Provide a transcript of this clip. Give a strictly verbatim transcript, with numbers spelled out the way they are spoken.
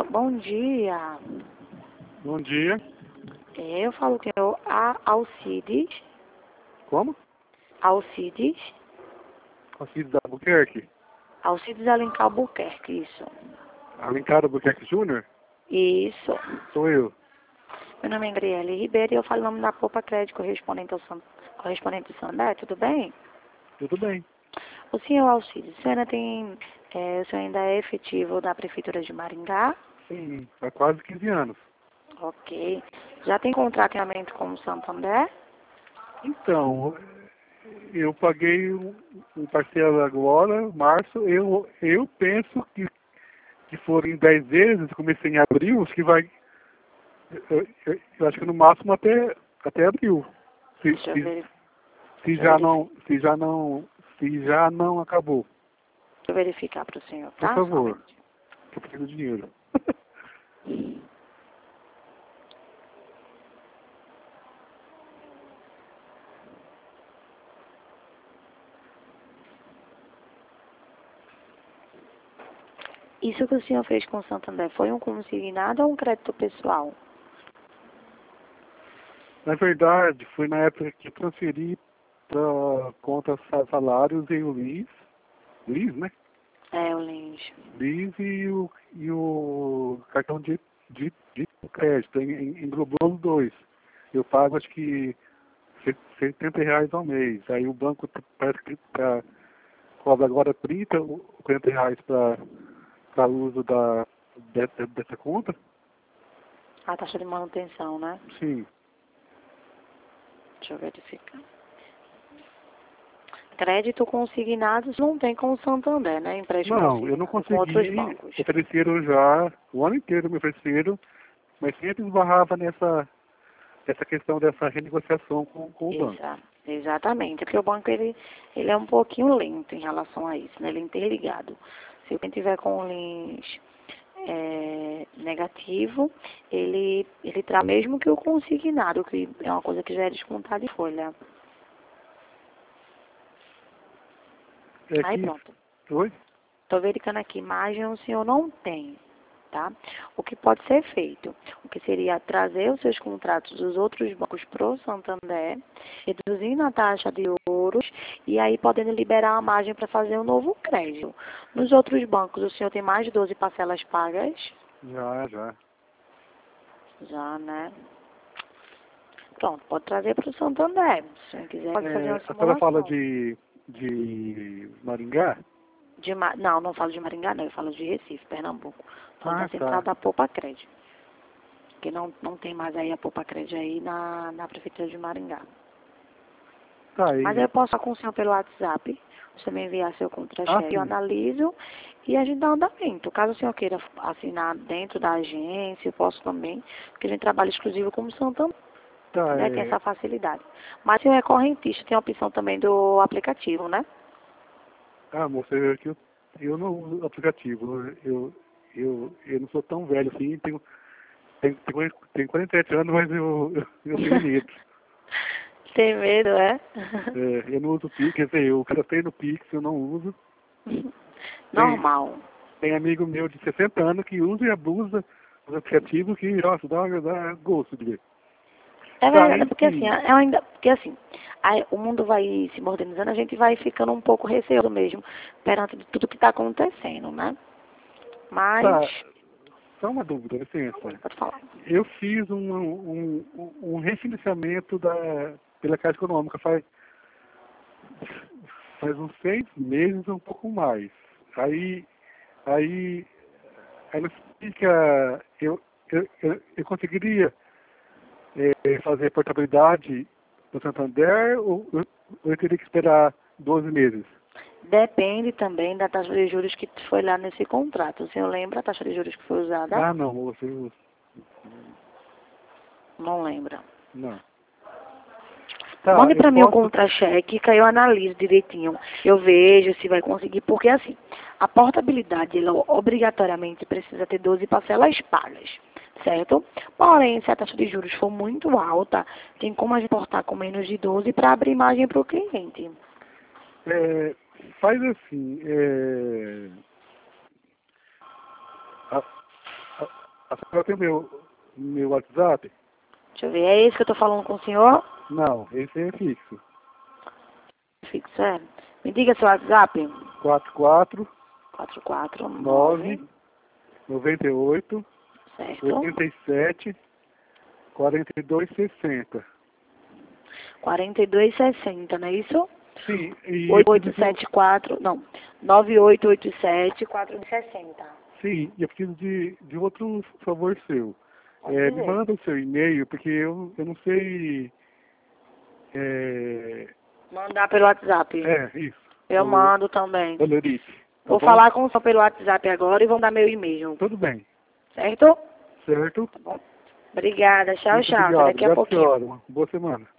bom dia. Bom dia. É, eu falo que é o A- Alcides. Como? Alcides. Alcides Albuquerque. Alcides Alencar Albuquerque, isso. Alencar Albuquerque Júnior? Isso. Sou eu. Meu nome é Gabriele Ribeiro e eu falo o nome da Poupa Crédito, correspondente ao San... correspondente do Sandé, tudo bem? Tudo bem. O senhor Alcides, o senhor ainda tem... É, o senhor ainda é efetivo da Prefeitura de Maringá? Sim, há quase quinze anos. Ok. Já tem contratamento com o Santander? Então, eu paguei um um parcelo agora, março. Eu, eu penso que, que forem dez vezes, comecei em abril, acho que vai. Eu, eu- eu acho que no máximo até, até abril. Se, Deixa eu se, ver. se Deixa eu já verificar, não, se já não, se já não acabou. deixa eu verificar para o senhor, Por tá? favor, Somente. que eu preciso de dinheiro. Isso que o senhor fez com o Santander foi um consignado ou um crédito pessoal? Na verdade, foi na época que eu transferi para conta sa- salários em o Liz, Liz, né? É, o Lins. Liz e o, e o cartão de, de, de crédito, en- en- englobou os dois. Eu pago acho que se- setenta reais ao mês. Aí o banco t- parece que tá, cobra agora trinta ou quarenta reais para uso da, dessa, dessa conta. A taxa de manutenção, né? Sim. Deixa eu verificar. Crédito consignado não tem com o Santander, né? Empréstimo Não, eu não consignado com outros consegui. bancos. Ofereceram já, o ano inteiro me ofereceram, mas sempre esbarrava nessa, nessa questão dessa renegociação com, com o banco. Exa exatamente, porque o banco ele, ele é um pouquinho lento em relação a isso, né? Ele é interligado. Se alguém tiver com o Lins é, negativo, ele, ele traz mesmo que o consignado, que é uma coisa que já é descontada em folha. É Aí que, pronto. oi? Estou verificando aqui, margem o senhor não tem, tá? O que pode ser feito? O que seria trazer os seus contratos dos outros bancos para o Santander, reduzindo a taxa de juros e aí podendo liberar a margem para fazer um novo crédito. Nos outros bancos, o senhor tem mais de doze parcelas pagas? Já, já. Já, né? Pronto, pode trazer para o Santander. Se o senhor quiser, pode fazer É, uma a senhora fala simulação. de, de Maringá? De Ma... Não, não falo de Maringá, não. Eu falo de Recife, Pernambuco. Falo da Ah, central tá. da Poupa Crédito. Porque não, não tem mais aí a Poupa Crédito aí na, na Prefeitura de Maringá. Tá Mas aí. eu posso falar com o senhor pelo WhatsApp. Você me enviar seu Ah, contra-cheque, eu sim. analiso e a gente dá andamento. Caso o senhor queira assinar dentro da agência, eu posso também, porque a gente trabalha exclusivo como Santander, Tá, né? Tem é. essa facilidade. Mas se o é correntista, tem a opção também do aplicativo, né? Ah, moça, eu, eu, eu não uso aplicativo. Eu, eu, eu não sou tão velho assim, tenho, tenho, tenho, tenho quarenta e sete anos, mas eu, eu, eu tenho medo. Tem medo, é? É, eu não uso Pix, quer dizer, eu cadastrei no Pix, eu não uso. Tem, Normal. tem amigo meu de sessenta anos que usa e abusa dos aplicativos que, nossa, dá, dá gosto de ver. É Tá, verdade, porque assim, enfim, é ainda, porque assim, aí o mundo vai se modernizando, a gente vai ficando um pouco receoso mesmo perante de tudo que está acontecendo, né? Mas, tá, só uma dúvida, licença. pode falar. Eu fiz um, um, um, um refinanciamento da, pela Caixa Econômica faz, faz uns seis meses, um pouco mais. Aí, aí, aí não fica, eu, eu, eu, eu conseguiria é, fazer portabilidade no Santander ou eu, eu teria que esperar doze meses? Depende também da taxa de juros que foi lá nesse contrato. O senhor lembra a taxa de juros que foi usada? Ah, não, você, Não lembra. não. Tá, Mande eu para mim o posso, contra-cheque que aí eu analiso direitinho. Eu vejo se vai conseguir, porque assim, a portabilidade, ela obrigatoriamente precisa ter doze parcelas pagas, certo? Porém, se a taxa de juros for muito alta, tem como a gente portar com menos de doze para abrir margem para o cliente. é, faz assim, é, a- a- A senhora tem meu, meu WhatsApp? Deixa eu ver, é esse que eu tô falando com o senhor? Não, esse é fixo. Fixo, é. Me diga seu WhatsApp. quatro quatro quatro quatro nove nove, noventa e oito certo? oitenta e sete quarenta e dois sessenta. quarenta e dois sessenta, não é isso? Sim, e eu oito oito preciso, sete quatro, não, nove oito oito sete quatro sessenta. sim, eu preciso de, de outro favor seu. Pode É, me dizer. manda o seu e-mail, porque eu, eu não sei. É, Mandar pelo WhatsApp. é isso. Eu O mando também. Valerice. Tá Vou bom? falar com o senhor pelo WhatsApp agora e vou dar meu e-mail. Tudo bem. Certo? Certo? Tá bom. Obrigada. Tchau, Muito tchau. Até obrigado. daqui a Obrigado, pouquinho. senhora. Boa semana.